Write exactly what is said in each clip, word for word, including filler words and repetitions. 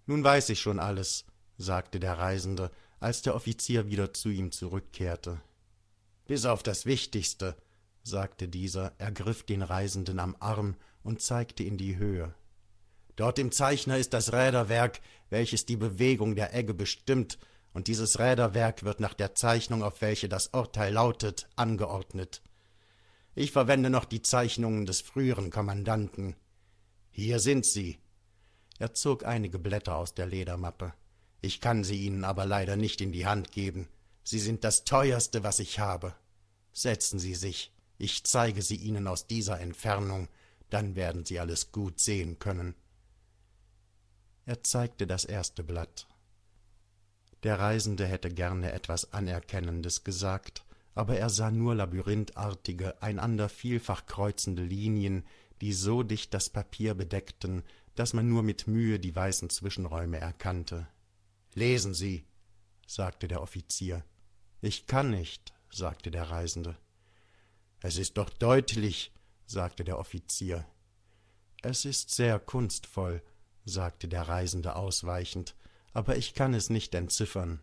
»Nun weiß ich schon alles«, sagte der Reisende, als der Offizier wieder zu ihm zurückkehrte. »Bis auf das Wichtigste«, sagte dieser, ergriff den Reisenden am Arm und zeigte in die Höhe. »Dort im Zeichner ist das Räderwerk, welches die Bewegung der Egge bestimmt, und dieses Räderwerk wird nach der Zeichnung, auf welche das Urteil lautet, angeordnet. Ich verwende noch die Zeichnungen des früheren Kommandanten. Hier sind sie.« Er zog einige Blätter aus der Ledermappe. »Ich kann sie Ihnen aber leider nicht in die Hand geben. Sie sind das teuerste, was ich habe. Setzen Sie sich, ich zeige sie Ihnen aus dieser Entfernung, dann werden Sie alles gut sehen können.« Er zeigte das erste Blatt. Der Reisende hätte gerne etwas Anerkennendes gesagt, aber er sah nur labyrinthartige, einander vielfach kreuzende Linien, die so dicht das Papier bedeckten, dass man nur mit Mühe die weißen Zwischenräume erkannte. »Lesen Sie«, sagte der Offizier. »Ich kann nicht«, sagte der Reisende. »Es ist doch deutlich«, sagte der Offizier. »Es ist sehr kunstvoll«, sagte der Reisende ausweichend, »aber ich kann es nicht entziffern.«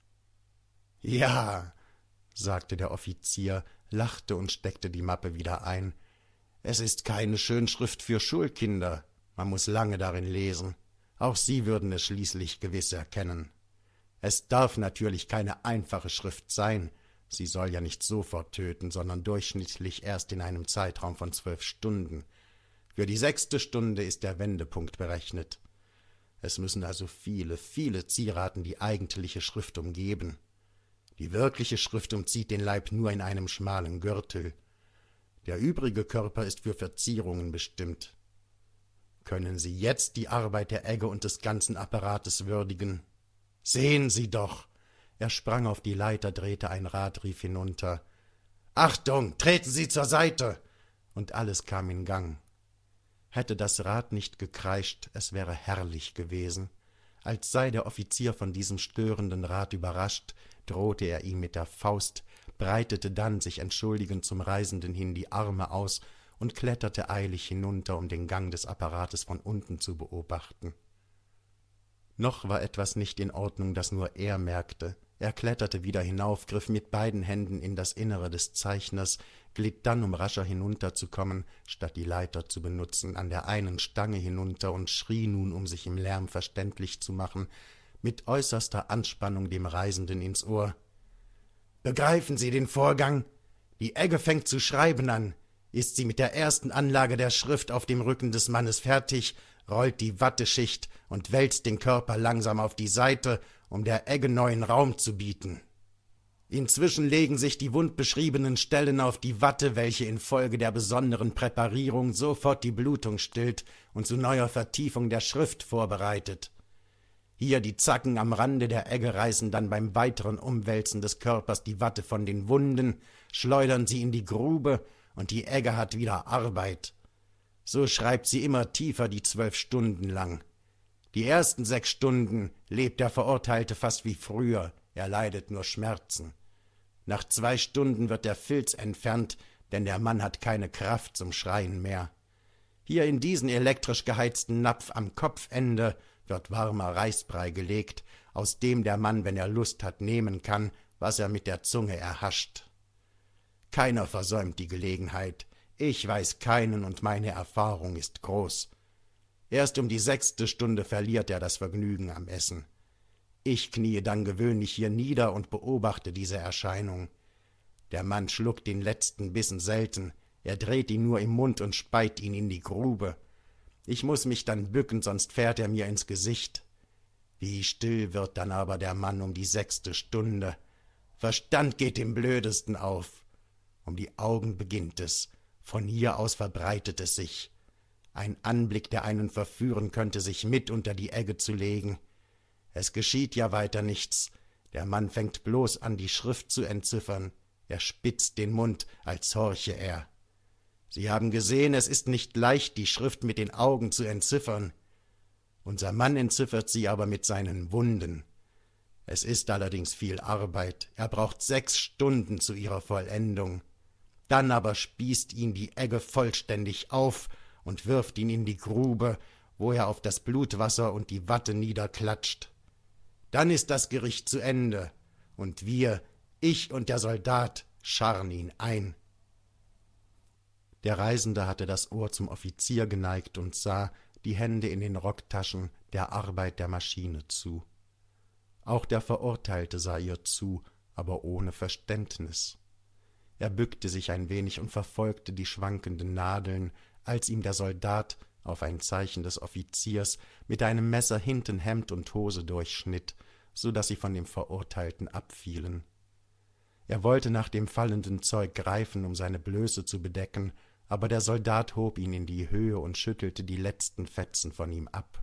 »Ja«, sagte der Offizier, lachte und steckte die Mappe wieder ein, »es ist keine Schönschrift für Schulkinder, man muß lange darin lesen. Auch Sie würden es schließlich gewiss erkennen. Es darf natürlich keine einfache Schrift sein, sie soll ja nicht sofort töten, sondern durchschnittlich erst in einem Zeitraum von zwölf Stunden. Für die sechste Stunde ist der Wendepunkt berechnet. Es müssen also viele, viele Zieraten die eigentliche Schrift umgeben. Die wirkliche Schrift umzieht den Leib nur in einem schmalen Gürtel. Der übrige Körper ist für Verzierungen bestimmt. Können Sie jetzt die Arbeit der Egge und des ganzen Apparates würdigen? Sehen Sie doch!« Er sprang auf die Leiter, drehte ein Rad, rief hinunter. »Achtung, treten Sie zur Seite!« Und alles kam in Gang. Hätte das Rad nicht gekreischt, es wäre herrlich gewesen. Als sei der Offizier von diesem störenden Rad überrascht, drohte er ihm mit der Faust, breitete dann, sich entschuldigend zum Reisenden hin, die Arme aus und kletterte eilig hinunter, um den Gang des Apparates von unten zu beobachten. Noch war etwas nicht in Ordnung, das nur er merkte. Er kletterte wieder hinauf, griff mit beiden Händen in das Innere des Zeichners, glitt dann, um rascher hinunterzukommen, statt die Leiter zu benutzen, an der einen Stange hinunter und schrie nun, um sich im Lärm verständlich zu machen, mit äußerster Anspannung dem Reisenden ins Ohr. »Begreifen Sie den Vorgang? Die Egge fängt zu schreiben an. Ist sie mit der ersten Anlage der Schrift auf dem Rücken des Mannes fertig, rollt die Watteschicht und wälzt den Körper langsam auf die Seite, um der Egge neuen Raum zu bieten. Inzwischen legen sich die wund beschriebenen Stellen auf die Watte, welche infolge der besonderen Präparierung sofort die Blutung stillt und zu neuer Vertiefung der Schrift vorbereitet. Hier die Zacken am Rande der Egge reißen dann beim weiteren Umwälzen des Körpers die Watte von den Wunden, schleudern sie in die Grube, und die Egge hat wieder Arbeit. So schreibt sie immer tiefer die zwölf Stunden lang. Die ersten sechs Stunden lebt der Verurteilte fast wie früher, er leidet nur Schmerzen. Nach zwei Stunden wird der Filz entfernt, denn der Mann hat keine Kraft zum Schreien mehr. Hier in diesen elektrisch geheizten Napf am Kopfende wird warmer Reisbrei gelegt, aus dem der Mann, wenn er Lust hat, nehmen kann, was er mit der Zunge erhascht. Keiner versäumt die Gelegenheit. Ich weiß keinen und meine Erfahrung ist groß. Erst um die sechste Stunde verliert er das Vergnügen am Essen. Ich kniee dann gewöhnlich hier nieder und beobachte diese Erscheinung. Der Mann schluckt den letzten Bissen selten, er dreht ihn nur im Mund und speit ihn in die Grube. Ich muß mich dann bücken, sonst fährt er mir ins Gesicht. Wie still wird dann aber der Mann um die sechste Stunde. Verstand geht dem Blödesten auf. Um die Augen beginnt es, von hier aus verbreitet es sich. Ein Anblick, der einen verführen könnte, sich mit unter die Egge zu legen. Es geschieht ja weiter nichts. Der Mann fängt bloß an, die Schrift zu entziffern. Er spitzt den Mund, als horche er. Sie haben gesehen, es ist nicht leicht, die Schrift mit den Augen zu entziffern. Unser Mann entziffert sie aber mit seinen Wunden. Es ist allerdings viel Arbeit. Er braucht sechs Stunden zu ihrer Vollendung. Dann aber spießt ihn die Egge vollständig auf und wirft ihn in die Grube, wo er auf das Blutwasser und die Watte niederklatscht. Dann ist das Gericht zu Ende, und wir, ich und der Soldat, scharren ihn ein.« Der Reisende hatte das Ohr zum Offizier geneigt und sah, die Hände in den Rocktaschen, der Arbeit der Maschine zu. Auch der Verurteilte sah ihr zu, aber ohne Verständnis. Er bückte sich ein wenig und verfolgte die schwankenden Nadeln, als ihm der Soldat, auf ein Zeichen des Offiziers, mit einem Messer hinten Hemd und Hose durchschnitt, so daß sie von dem Verurteilten abfielen. Er wollte nach dem fallenden Zeug greifen, um seine Blöße zu bedecken, aber der Soldat hob ihn in die Höhe und schüttelte die letzten Fetzen von ihm ab.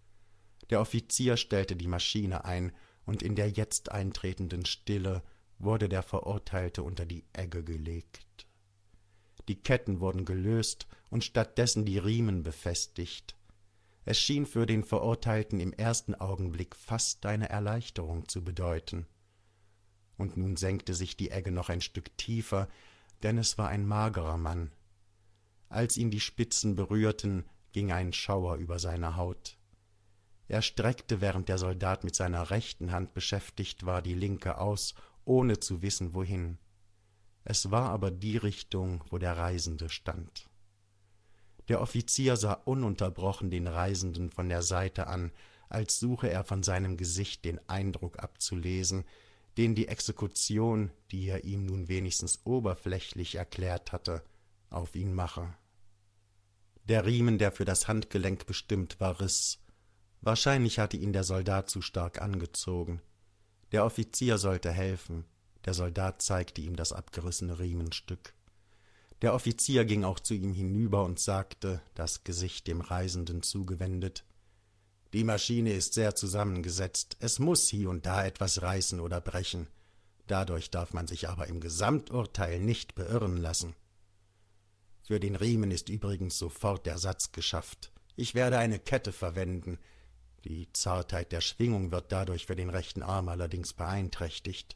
Der Offizier stellte die Maschine ein, und in der jetzt eintretenden Stille wurde der Verurteilte unter die Egge gelegt. Die Ketten wurden gelöst und stattdessen die Riemen befestigt. Es schien für den Verurteilten im ersten Augenblick fast eine Erleichterung zu bedeuten. Und nun senkte sich die Egge noch ein Stück tiefer, denn es war ein magerer Mann. Als ihn die Spitzen berührten, ging ein Schauer über seine Haut. Er streckte, während der Soldat mit seiner rechten Hand beschäftigt war, die linke aus, ohne zu wissen, wohin. Es war aber die Richtung, wo der Reisende stand. Der Offizier sah ununterbrochen den Reisenden von der Seite an, als suche er von seinem Gesicht den Eindruck abzulesen, den die Exekution, die er ihm nun wenigstens oberflächlich erklärt hatte, auf ihn mache. Der Riemen, der für das Handgelenk bestimmt war, riss. Wahrscheinlich hatte ihn der Soldat zu stark angezogen. Der Offizier sollte helfen. Der Soldat zeigte ihm das abgerissene Riemenstück. Der Offizier ging auch zu ihm hinüber und sagte, das Gesicht dem Reisenden zugewendet: »Die Maschine ist sehr zusammengesetzt. Es muß hie und da etwas reißen oder brechen. Dadurch darf man sich aber im Gesamturteil nicht beirren lassen. Für den Riemen ist übrigens sofort der Satz geschafft. Ich werde eine Kette verwenden. Die Zartheit der Schwingung wird dadurch für den rechten Arm allerdings beeinträchtigt.«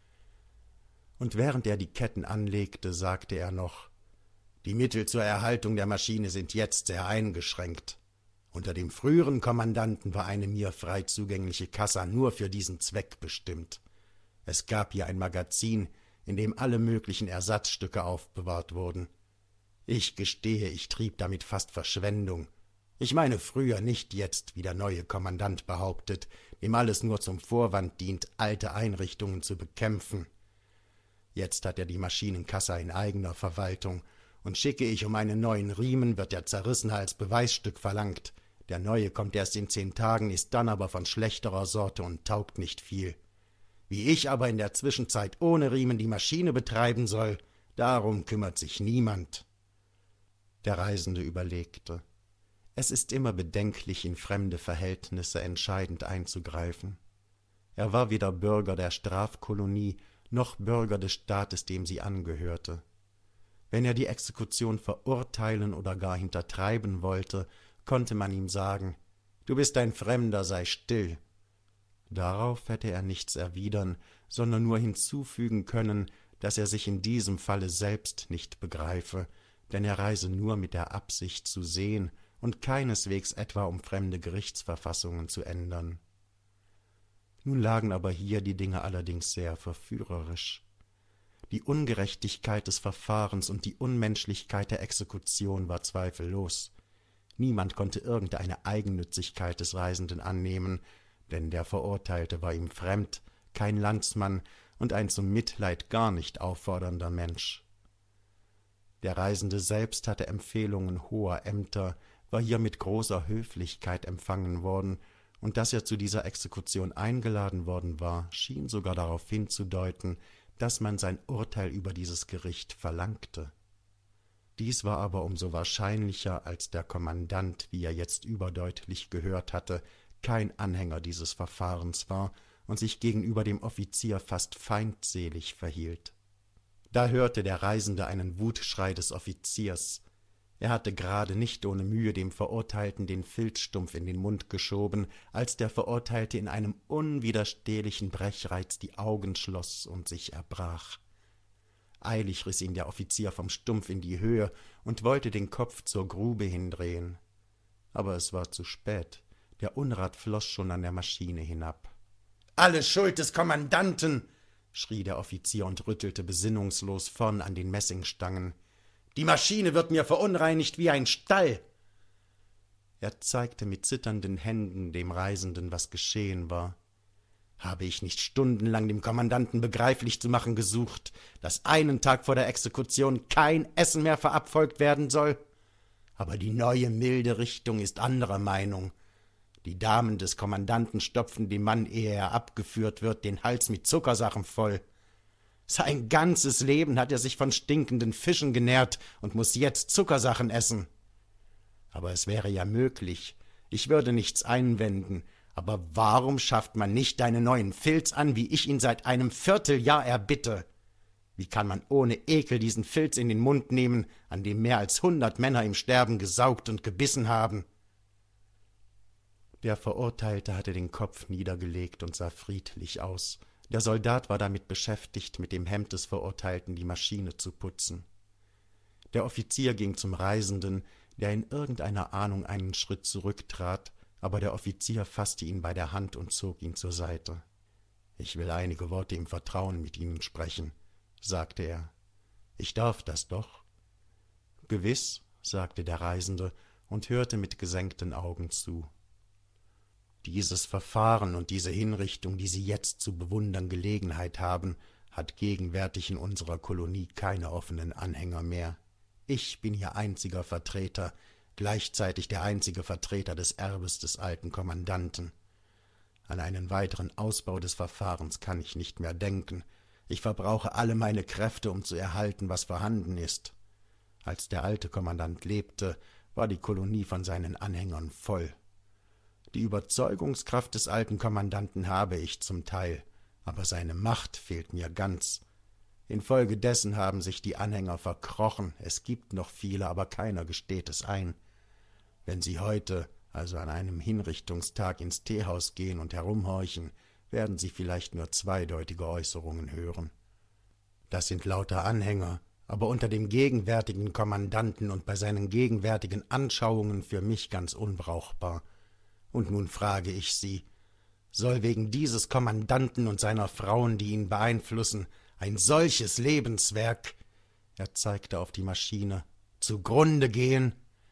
Und während er die Ketten anlegte, sagte er noch: »Die Mittel zur Erhaltung der Maschine sind jetzt sehr eingeschränkt. Unter dem früheren Kommandanten war eine mir frei zugängliche Kassa nur für diesen Zweck bestimmt. Es gab hier ein Magazin, in dem alle möglichen Ersatzstücke aufbewahrt wurden. Ich gestehe, ich trieb damit fast Verschwendung. Ich meine früher, nicht jetzt, wie der neue Kommandant behauptet, dem alles nur zum Vorwand dient, alte Einrichtungen zu bekämpfen. Jetzt hat er die Maschinenkassa in eigener Verwaltung, und schicke ich um einen neuen Riemen, wird der zerrissene als Beweisstück verlangt. Der neue kommt erst in zehn Tagen, ist dann aber von schlechterer Sorte und taugt nicht viel. Wie ich aber in der Zwischenzeit ohne Riemen die Maschine betreiben soll, darum kümmert sich niemand.« Der Reisende überlegte. Es ist immer bedenklich, in fremde Verhältnisse entscheidend einzugreifen. Er war weder Bürger der Strafkolonie noch Bürger des Staates, dem sie angehörte. Wenn er die Exekution verurteilen oder gar hintertreiben wollte, konnte man ihm sagen: »Du bist ein Fremder, sei still.« Darauf hätte er nichts erwidern, sondern nur hinzufügen können, dass er sich in diesem Falle selbst nicht begreife, denn er reise nur mit der Absicht zu sehen und keineswegs etwa, um fremde Gerichtsverfassungen zu ändern. Nun lagen aber hier die Dinge allerdings sehr verführerisch. Die Ungerechtigkeit des Verfahrens und die Unmenschlichkeit der Exekution war zweifellos. Niemand konnte irgendeine Eigennützigkeit des Reisenden annehmen, denn der Verurteilte war ihm fremd, kein Landsmann und ein zum Mitleid gar nicht auffordernder Mensch. Der Reisende selbst hatte Empfehlungen hoher Ämter, war hier mit großer Höflichkeit empfangen worden, und dass er zu dieser Exekution eingeladen worden war, schien sogar darauf hinzudeuten, dass man sein Urteil über dieses Gericht verlangte. Dies war aber umso wahrscheinlicher, als der Kommandant, wie er jetzt überdeutlich gehört hatte, kein Anhänger dieses Verfahrens war und sich gegenüber dem Offizier fast feindselig verhielt. Da hörte der Reisende einen Wutschrei des Offiziers. Er hatte gerade nicht ohne Mühe dem Verurteilten den Filzstumpf in den Mund geschoben, als der Verurteilte in einem unwiderstehlichen Brechreiz die Augen schloss und sich erbrach. Eilig riß ihn der Offizier vom Stumpf in die Höhe und wollte den Kopf zur Grube hindrehen. Aber es war zu spät. Der Unrat floß schon an der Maschine hinab. »Alle Schuld des Kommandanten«, schrie der Offizier und rüttelte besinnungslos vorn an den Messingstangen. »Die Maschine wird mir verunreinigt wie ein Stall!« Er zeigte mit zitternden Händen dem Reisenden, was geschehen war. Habe ich nicht stundenlang dem Kommandanten begreiflich zu machen gesucht, dass einen Tag vor der Exekution kein Essen mehr verabfolgt werden soll? Aber die neue milde Richtung ist anderer Meinung. Die Damen des Kommandanten stopfen dem Mann, ehe er abgeführt wird, den Hals mit Zuckersachen voll. Sein ganzes Leben hat er sich von stinkenden Fischen genährt und muß jetzt Zuckersachen essen. Aber es wäre ja möglich, ich würde nichts einwenden, aber warum schafft man nicht einen neuen Filz an, wie ich ihn seit einem Vierteljahr erbitte? Wie kann man ohne Ekel diesen Filz in den Mund nehmen, an dem mehr als hundert Männer im Sterben gesaugt und gebissen haben?« Der Verurteilte hatte den Kopf niedergelegt und sah friedlich aus. Der Soldat war damit beschäftigt, mit dem Hemd des Verurteilten die Maschine zu putzen. Der Offizier ging zum Reisenden, der in irgendeiner Ahnung einen Schritt zurücktrat, aber der Offizier fasste ihn bei der Hand und zog ihn zur Seite. »Ich will einige Worte im Vertrauen mit Ihnen sprechen«, sagte er. »Ich darf das doch?« »Gewiss«, sagte der Reisende und hörte mit gesenkten Augen zu. »Dieses Verfahren und diese Hinrichtung, die Sie jetzt zu bewundern Gelegenheit haben, hat gegenwärtig in unserer Kolonie keine offenen Anhänger mehr. Ich bin Ihr einziger Vertreter, gleichzeitig der einzige Vertreter des Erbes des alten Kommandanten. An einen weiteren Ausbau des Verfahrens kann ich nicht mehr denken. Ich verbrauche alle meine Kräfte, um zu erhalten, was vorhanden ist. Als der alte Kommandant lebte, war die Kolonie von seinen Anhängern voll. Die Überzeugungskraft des alten Kommandanten habe ich zum Teil, aber seine Macht fehlt mir ganz. Infolgedessen haben sich die Anhänger verkrochen. Es gibt noch viele, aber keiner gesteht es ein. Wenn Sie heute, also an einem Hinrichtungstag, ins Teehaus gehen und herumhorchen, werden Sie vielleicht nur zweideutige Äußerungen hören. Das sind lauter Anhänger, aber unter dem gegenwärtigen Kommandanten und bei seinen gegenwärtigen Anschauungen für mich ganz unbrauchbar. Und nun frage ich Sie, soll wegen dieses Kommandanten und seiner Frauen, die ihn beeinflussen, ein solches Lebenswerk, er zeigte auf die Maschine, zugrunde gehen?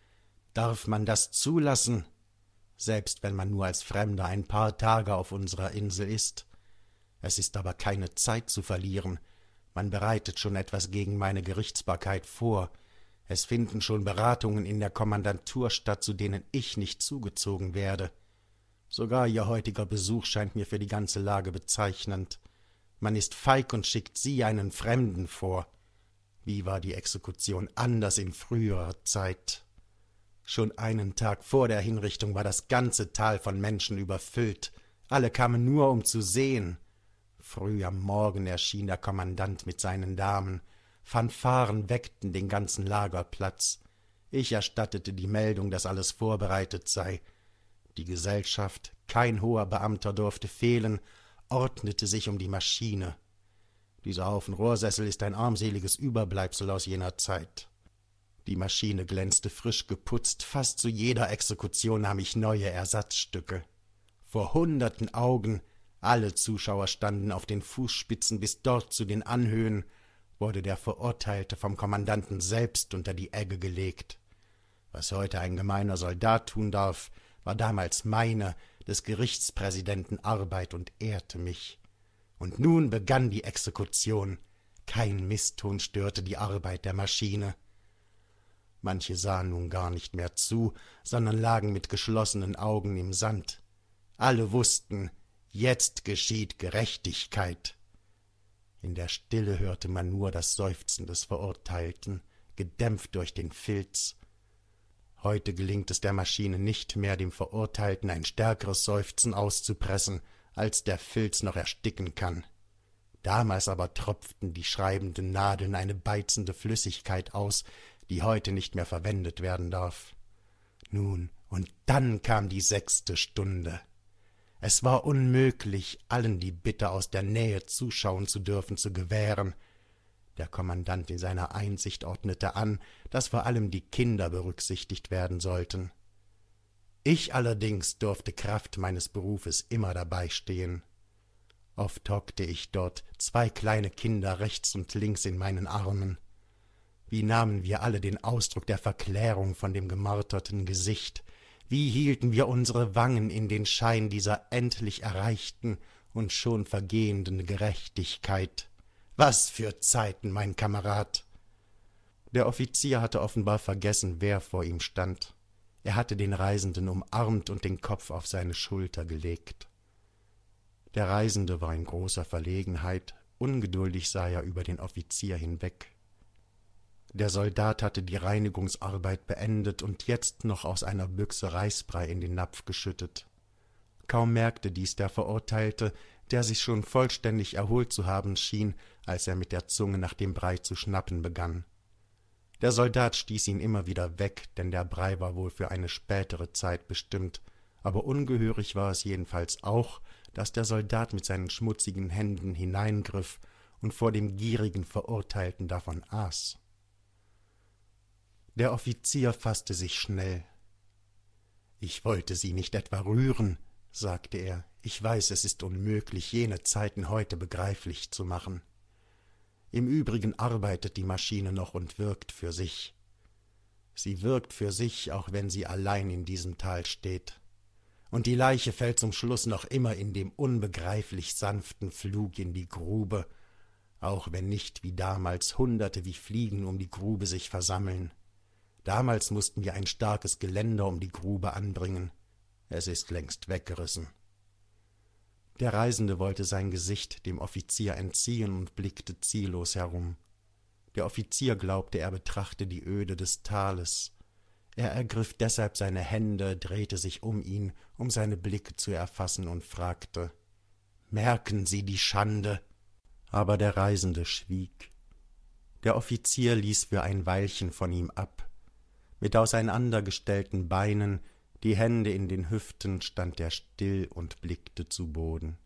Darf man das zulassen, selbst wenn man nur als Fremder ein paar Tage auf unserer Insel ist? Es ist aber keine Zeit zu verlieren. Man bereitet schon etwas gegen meine Gerichtsbarkeit vor. Es finden schon Beratungen in der Kommandantur statt, zu denen ich nicht zugezogen werde. Sogar Ihr heutiger Besuch scheint mir für die ganze Lage bezeichnend. Man ist feig und schickt Sie einen Fremden vor. Wie war die Exekution anders in früherer Zeit? Schon einen Tag vor der Hinrichtung war das ganze Tal von Menschen überfüllt. Alle kamen nur, um zu sehen. Früh am Morgen erschien der Kommandant mit seinen Damen. Fanfaren weckten den ganzen Lagerplatz. Ich erstattete die Meldung, dass alles vorbereitet sei. Die Gesellschaft, kein hoher Beamter durfte fehlen, ordnete sich um die Maschine. Dieser Haufen Rohrsessel ist ein armseliges Überbleibsel aus jener Zeit. Die Maschine glänzte frisch geputzt, fast zu jeder Exekution nahm ich neue Ersatzstücke. Vor hunderten Augen, alle Zuschauer standen auf den Fußspitzen bis dort zu den Anhöhen, wurde der Verurteilte vom Kommandanten selbst unter die Egge gelegt. Was heute ein gemeiner Soldat tun darf, war damals meine, des Gerichtspräsidenten, Arbeit und ehrte mich. Und nun begann die Exekution. Kein Misston störte die Arbeit der Maschine. Manche sahen nun gar nicht mehr zu, sondern lagen mit geschlossenen Augen im Sand. Alle wussten, jetzt geschieht Gerechtigkeit. In der Stille hörte man nur das Seufzen des Verurteilten, gedämpft durch den Filz. Heute gelingt es der Maschine nicht mehr, dem Verurteilten ein stärkeres Seufzen auszupressen, als der Filz noch ersticken kann. Damals aber tropften die schreibenden Nadeln eine beizende Flüssigkeit aus, die heute nicht mehr verwendet werden darf. Nun, und dann kam die sechste Stunde. Es war unmöglich, allen die Bitte aus der Nähe zuschauen zu dürfen, zu gewähren. Der Kommandant in seiner Einsicht ordnete an, dass vor allem die Kinder berücksichtigt werden sollten. Ich allerdings durfte Kraft meines Berufes immer dabei stehen. Oft hockte ich dort, zwei kleine Kinder rechts und links in meinen Armen. Wie nahmen wir alle den Ausdruck der Verklärung von dem gemarterten Gesicht, wie hielten wir unsere Wangen in den Schein dieser endlich erreichten und schon vergehenden Gerechtigkeit. Was für Zeiten, mein Kamerad! Der Offizier hatte offenbar vergessen, wer vor ihm stand. Er hatte den Reisenden umarmt und den Kopf auf seine Schulter gelegt. Der Reisende war in großer Verlegenheit, ungeduldig sah er über den Offizier hinweg. Der Soldat hatte die Reinigungsarbeit beendet und jetzt noch aus einer Büchse Reisbrei in den Napf geschüttet. Kaum merkte dies der Verurteilte, der sich schon vollständig erholt zu haben schien, als er mit der Zunge nach dem Brei zu schnappen begann. Der Soldat stieß ihn immer wieder weg, denn der Brei war wohl für eine spätere Zeit bestimmt, aber ungehörig war es jedenfalls auch, dass der Soldat mit seinen schmutzigen Händen hineingriff und vor dem gierigen Verurteilten davon aß. Der Offizier faßte sich schnell. »Ich wollte Sie nicht etwa rühren«, sagte er, »ich weiß, es ist unmöglich, jene Zeiten heute begreiflich zu machen. Im Übrigen arbeitet die Maschine noch und wirkt für sich. Sie wirkt für sich, auch wenn sie allein in diesem Tal steht. Und die Leiche fällt zum Schluss noch immer in dem unbegreiflich sanften Flug in die Grube, auch wenn nicht wie damals Hunderte wie Fliegen um die Grube sich versammeln. Damals mussten wir ein starkes Geländer um die Grube anbringen. Es ist längst weggerissen.« Der Reisende wollte sein Gesicht dem Offizier entziehen und blickte ziellos herum. Der Offizier glaubte, er betrachte die Öde des Tales. Er ergriff deshalb seine Hände, drehte sich um ihn, um seine Blicke zu erfassen, und fragte: »Merken Sie die Schande?« Aber der Reisende schwieg. Der Offizier ließ für ein Weilchen von ihm ab. Mit auseinandergestellten Beinen, die Hände in den Hüften, stand er still und blickte zu Boden.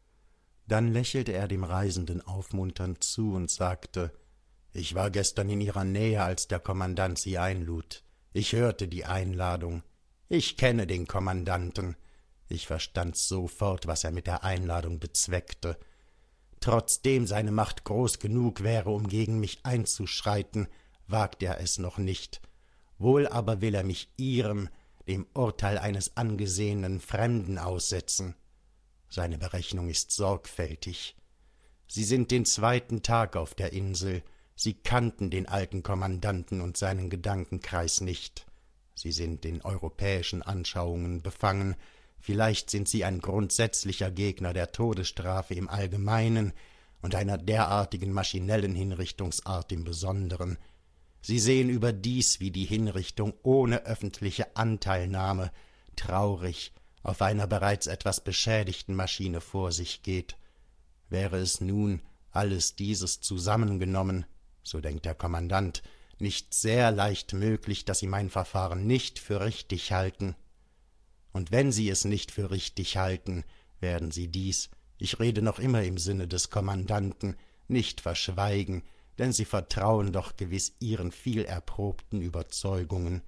Dann lächelte er dem Reisenden aufmunternd zu und sagte: »Ich war gestern in Ihrer Nähe, als der Kommandant Sie einlud. Ich hörte die Einladung. Ich kenne den Kommandanten. Ich verstand sofort, was er mit der Einladung bezweckte. Trotzdem seine Macht groß genug wäre, um gegen mich einzuschreiten, wagt er es noch nicht. Wohl aber will er mich Ihrem, dem Urteil eines angesehenen Fremden, aussetzen. Seine Berechnung ist sorgfältig. Sie sind den zweiten Tag auf der Insel. Sie kannten den alten Kommandanten und seinen Gedankenkreis nicht. Sie sind in europäischen Anschauungen befangen. Vielleicht sind Sie ein grundsätzlicher Gegner der Todesstrafe im Allgemeinen und einer derartigen maschinellen Hinrichtungsart im Besonderen. Sie sehen überdies, wie die Hinrichtung ohne öffentliche Anteilnahme traurig auf einer bereits etwas beschädigten Maschine vor sich geht. Wäre es nun, alles dieses zusammengenommen, so denkt der Kommandant, nicht sehr leicht möglich, dass Sie mein Verfahren nicht für richtig halten. Und wenn Sie es nicht für richtig halten, werden Sie dies, ich rede noch immer im Sinne des Kommandanten, nicht verschweigen, denn Sie vertrauen doch gewiss Ihren viel erprobten Überzeugungen.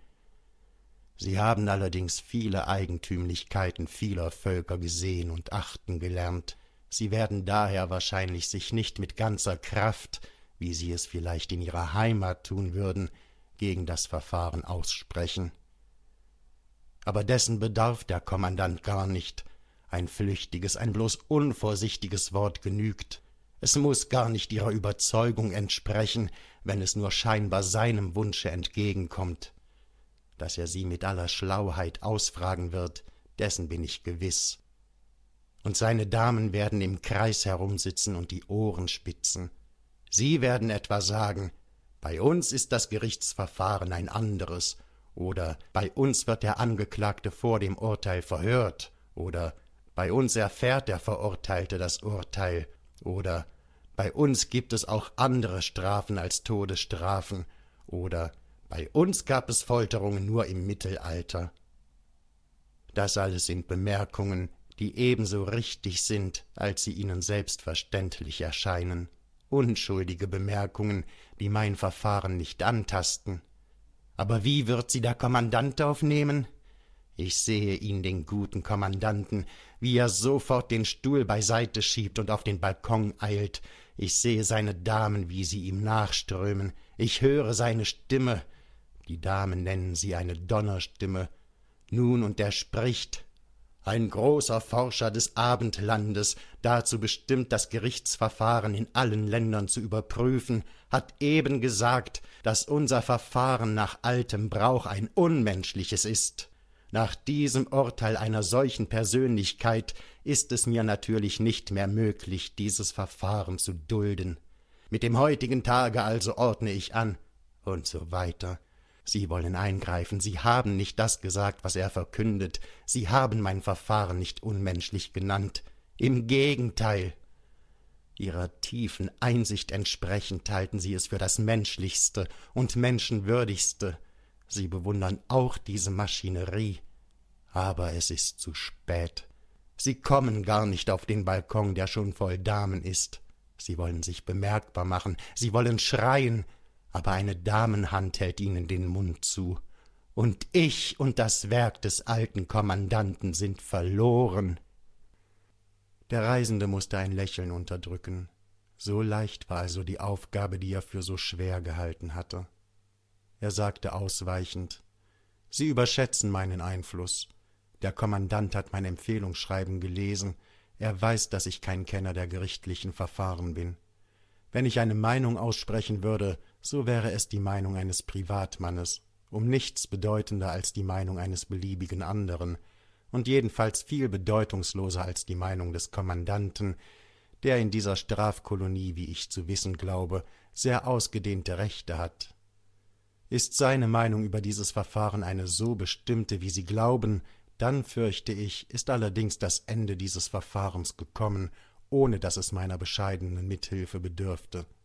Sie haben allerdings viele Eigentümlichkeiten vieler Völker gesehen und achten gelernt. Sie werden daher wahrscheinlich sich nicht mit ganzer Kraft, wie Sie es vielleicht in Ihrer Heimat tun würden, gegen das Verfahren aussprechen. Aber dessen bedarf der Kommandant gar nicht. Ein flüchtiges, ein bloß unvorsichtiges Wort genügt. Es muß gar nicht Ihrer Überzeugung entsprechen, wenn es nur scheinbar seinem Wunsche entgegenkommt. Dass er Sie mit aller Schlauheit ausfragen wird, dessen bin ich gewiss. Und seine Damen werden im Kreis herumsitzen und die Ohren spitzen. Sie werden etwa sagen: »Bei uns ist das Gerichtsverfahren ein anderes«, oder »Bei uns wird der Angeklagte vor dem Urteil verhört«, oder »Bei uns erfährt der Verurteilte das Urteil«, oder »Bei uns gibt es auch andere Strafen als Todesstrafen«, oder »Bei uns gab es Folterungen nur im Mittelalter«. Das alles sind Bemerkungen, die ebenso richtig sind, als sie Ihnen selbstverständlich erscheinen. Unschuldige Bemerkungen, die mein Verfahren nicht antasten. Aber wie wird sie der Kommandant aufnehmen? Ich sehe ihn, den guten Kommandanten, wie er sofort den Stuhl beiseite schiebt und auf den Balkon eilt. Ich sehe seine Damen, wie sie ihm nachströmen. Ich höre seine Stimme. Die Damen nennen sie eine Donnerstimme. Nun, und er spricht. Ein großer Forscher des Abendlandes, dazu bestimmt, das Gerichtsverfahren in allen Ländern zu überprüfen, hat eben gesagt, dass unser Verfahren nach altem Brauch ein unmenschliches ist. Nach diesem Urteil einer solchen Persönlichkeit ist es mir natürlich nicht mehr möglich, dieses Verfahren zu dulden. Mit dem heutigen Tage also ordne ich an, und so weiter. Sie wollen eingreifen, Sie haben nicht das gesagt, was er verkündet, Sie haben mein Verfahren nicht unmenschlich genannt, im Gegenteil. Ihrer tiefen Einsicht entsprechend halten Sie es für das Menschlichste und Menschenwürdigste. Sie bewundern auch diese Maschinerie, aber es ist zu spät. Sie kommen gar nicht auf den Balkon, der schon voll Damen ist. Sie wollen sich bemerkbar machen, Sie wollen schreien, aber eine Damenhand hält ihnen den Mund zu. Und ich und das Werk des alten Kommandanten sind verloren. Der Reisende mußte ein Lächeln unterdrücken. So leicht war also die Aufgabe, die er für so schwer gehalten hatte. Er sagte ausweichend: »Sie überschätzen meinen Einfluss. Der Kommandant hat mein Empfehlungsschreiben gelesen. Er weiß, dass ich kein Kenner der gerichtlichen Verfahren bin. Wenn ich eine Meinung aussprechen würde, so wäre es die Meinung eines Privatmannes, um nichts bedeutender als die Meinung eines beliebigen anderen, und jedenfalls viel bedeutungsloser als die Meinung des Kommandanten, der in dieser Strafkolonie, wie ich zu wissen glaube, sehr ausgedehnte Rechte hat. Ist seine Meinung über dieses Verfahren eine so bestimmte, wie Sie glauben, dann, fürchte ich, ist allerdings das Ende dieses Verfahrens gekommen, ohne dass es meiner bescheidenen Mithilfe bedürfte.